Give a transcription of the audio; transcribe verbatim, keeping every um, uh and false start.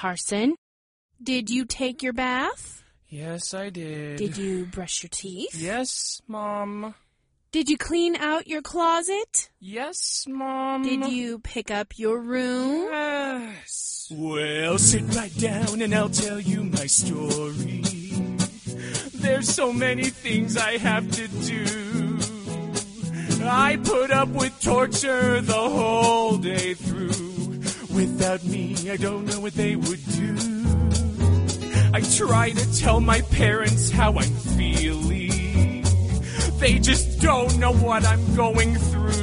Carson. Did you take your bath? Yes, I did. Did you brush your teeth? Yes, Mom. Did you clean out your closet? Yes, Mom. Did you pick up your room? Yes. Well, sit right down and I'll tell you my story. There's so many things I have to do. I put up with torture the whole day through. Without me, I don't know what they would do. I try to tell my parents how I'm feeling. They just don't know what I'm going through.